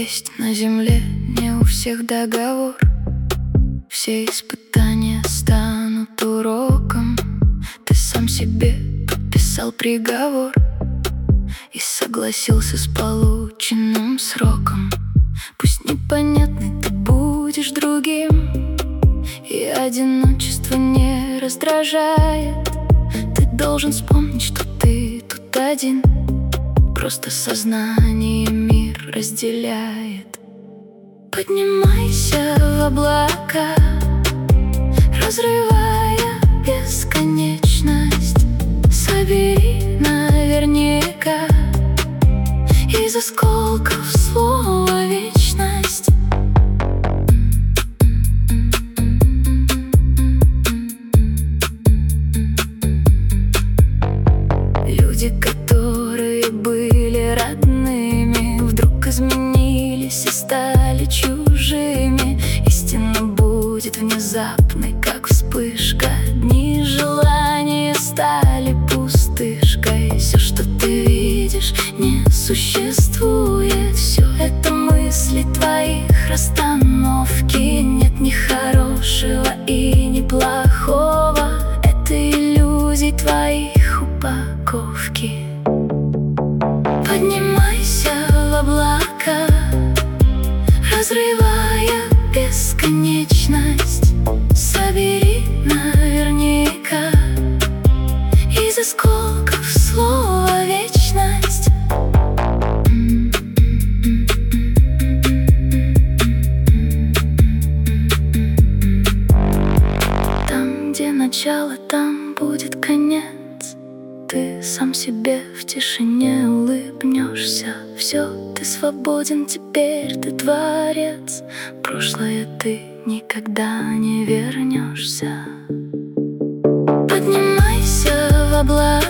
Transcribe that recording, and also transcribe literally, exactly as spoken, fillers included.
Есть на земле не у всех договор. Все испытания станут уроком. Ты сам себе подписал приговор и согласился с полученным сроком. Пусть непонятный ты будешь другим, и одиночество не раздражает. Ты должен вспомнить, что ты тут один. Просто сознание мир разделяет. Поднимайся в облака, разрывая бесконечность. Собери наверняка из осколков слова вечность. Люди, которые были родными, вдруг изменились и стали чужими. Истина будет внезапной, как вспышка. Дни желания стали пустышкой. Все, что ты видишь, не существует. Все это мысли твоих, расстановки. Нет ни хорошего и ни плохого. Это иллюзий твоих упаковки. Поднимайся в облака, разрывая бесконечность. Собери наверняка из осколков слова вечность. Там, где начало, там будет конец. Ты сам себе в тишине улыбнешься. Все, ты свободен, теперь ты творец. Прошлое ты никогда не вернешься. Поднимайся в облака,